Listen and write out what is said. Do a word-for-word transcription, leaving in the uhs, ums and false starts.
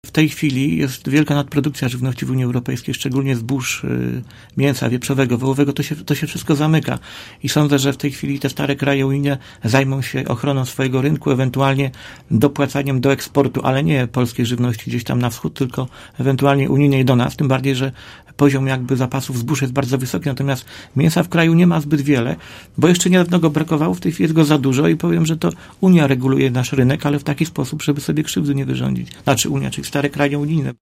W tej chwili jest wielka nadprodukcja żywności w Unii Europejskiej, szczególnie zbóż, mięsa wieprzowego, wołowego, to się, to się wszystko zamyka. I sądzę, że w tej chwili te stare kraje unijne zajmą się ochroną swojego rynku, ewentualnie dopłacaniem do eksportu, ale nie polskiej żywności gdzieś tam na wschód, tylko ewentualnie unijnej do nas, tym bardziej, że poziom jakby zapasów zbóż jest bardzo wysoki, natomiast mięsa w kraju nie ma zbyt wiele, bo jeszcze niedawno go brakowało, w tej chwili jest go za dużo i powiem, że to Unia reguluje nasz rynek, ale w taki sposób, żeby sobie krzywdy nie wyrządzić. Znaczy Unia, czyli stare kraje unijne.